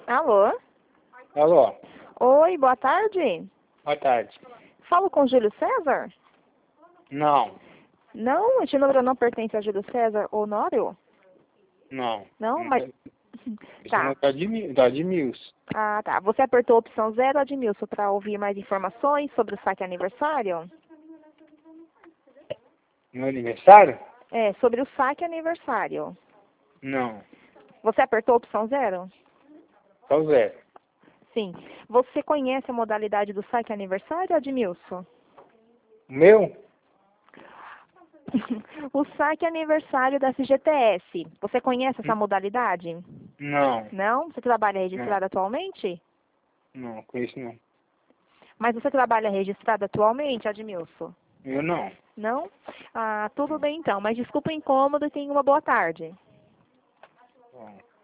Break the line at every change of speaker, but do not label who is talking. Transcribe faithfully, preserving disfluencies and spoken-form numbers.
Alô?
Alô,
Oi, boa tarde.
boa tarde.
Falo com Júlio César?
Não,
Não, este número não pertence a Júlio César Honório?
não.
Não, mas...
Esse
Tá.
não tá de, Mi- tá de Mills.
Ah, tá. Você apertou a opção zero, Admilson, para ouvir mais informações sobre o saque aniversário?
Meu aniversário?
É, sobre o saque aniversário.
Não,
Você apertou a opção zero?
só zero.
Sim. Você conhece a modalidade do saque aniversário, Admilson?
O meu?
O saque aniversário da F G T S. Você conhece essa
N-
modalidade?
Não,
Não? Você trabalha
não,
registrado atualmente?
não, conheço não.
Mas você trabalha registrado atualmente, Admilson?
Eu não.
Não? Ah, tudo bem então. Mas desculpa o incômodo e tenha uma boa tarde.
Não.